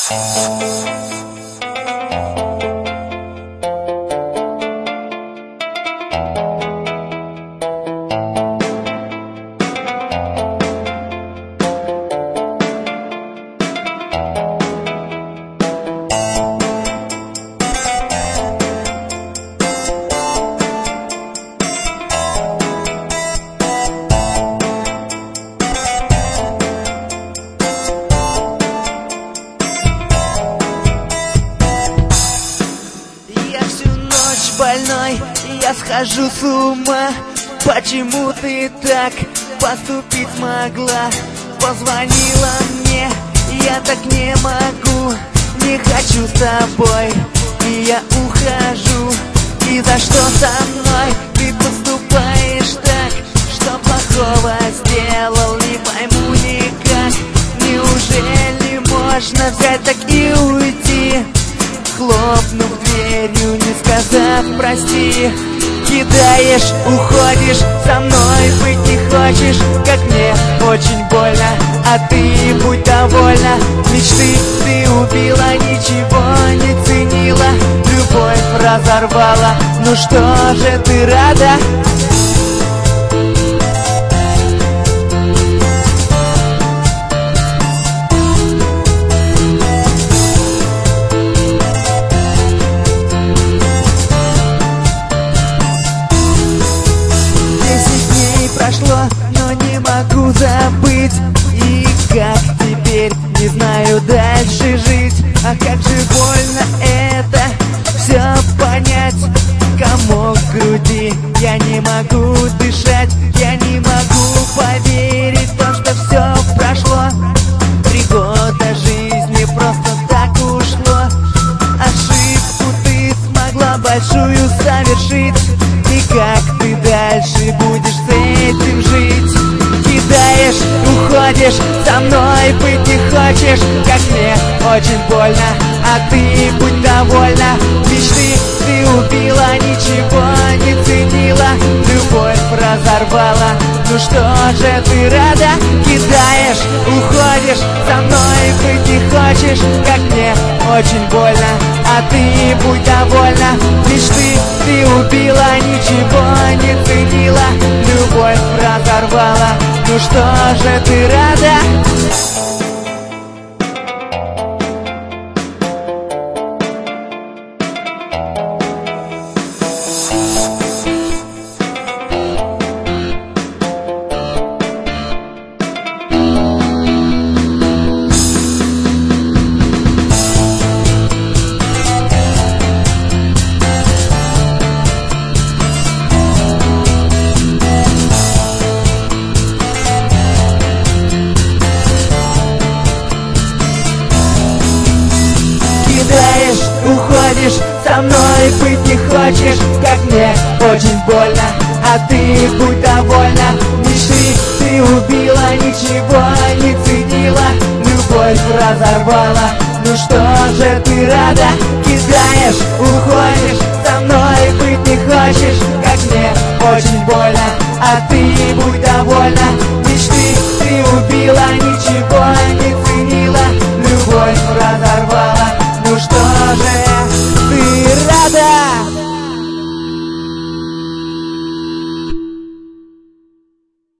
Больной, я схожу с ума. Почему ты так поступить могла? Позвонила мне, я так не могу. Не хочу с тобой, и я ухожу. И за что со мной ты поступаешь так? Что плохого сделал, не пойму никак. Неужели можно взять так и уйти? Хлопнув дверью, не сказав прости. Кидаешь, уходишь, со мной быть не хочешь. Как мне очень больно, а ты будь довольна. Мечты ты убила, ничего не ценила. Любовь разорвала, ну что же ты рада? Прошло, но не могу забыть. И как теперь, не знаю дальше жить. А как же больно это все понять. Комок в груди, я не могу дышать. Я не могу поверить в то, что все прошло. 3 года жизни просто так ушло. Ошибку ты смогла большую совершить. И как ты дальше будешь с этим жить? Кидаешь, уходишь, со мной быть не хочешь. Как мне очень больно, а ты будь довольна. Мечты ты убила, ничего не ценила. Любовь разорвала, ну что же ты рада? Кидаешь, уходишь, со мной быть не хочешь. Как мне очень больно, а ты будь довольна. Мечты ты убила, ничего не ценила. Любовь разорвала, ну что же ты рада? Уходишь, со мной быть не хочешь. Как мне очень больно, а ты будь довольна. Мечты ты убила, ничего не ценила. Любовь разорвала, ну что же ты рада? Кидаешь, уходишь, со мной быть не хочешь. Как мне очень больно, а ты будь довольна. Мечты ты убила, ничего не ценила. Любовь разорвала.